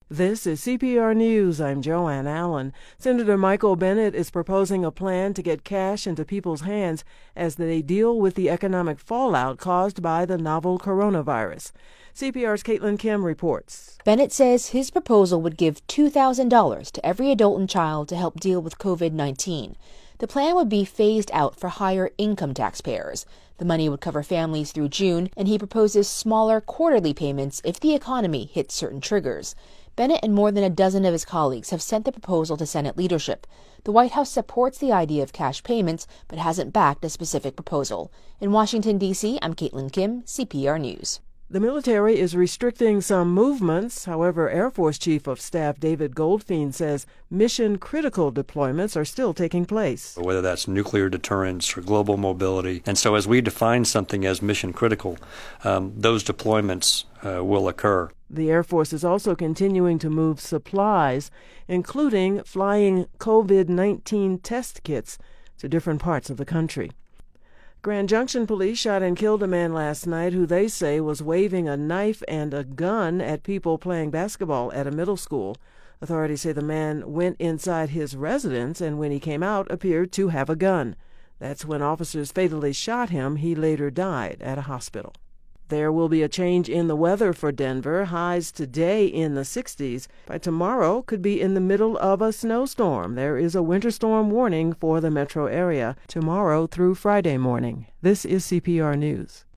This is CPR News. I'm Joanne Allen. Senator Michael Bennet is proposing a plan to get cash into people's hands as they deal with the economic fallout caused by the novel coronavirus. CPR's Caitlin Kim reports. Bennet says his proposal would give $2,000 to every adult and child to help deal with COVID-19. The plan would be phased out for higher income taxpayers. The money would cover families through June, and he proposes smaller quarterly payments if the economy hits certain triggers. Bennet and more than a dozen of his colleagues have sent the proposal to Senate leadership. The White House supports the idea of cash payments, but hasn't backed a specific proposal. In Washington, D.C., I'm Caitlin Kim, CPR News. The military is restricting some movements. However, Air Force Chief of Staff David Goldfein says mission-critical deployments are still taking place. Whether that's nuclear deterrence or global mobility. And so as we define something as mission-critical, those deployments will occur. The Air Force is also continuing to move supplies, including flying COVID-19 test kits to different parts of the country. Grand Junction police shot and killed a man last night who they say was waving a knife and a gun at people playing basketball at a middle school. Authorities say the man went inside his residence and when he came out appeared to have a gun. That's when officers fatally shot him. He later died at a hospital. There will be a change in the weather for Denver. Highs today in the 60s. By tomorrow, could be in the middle of a snowstorm. There is a winter storm warning for the metro area tomorrow through Friday morning. This is CPR News.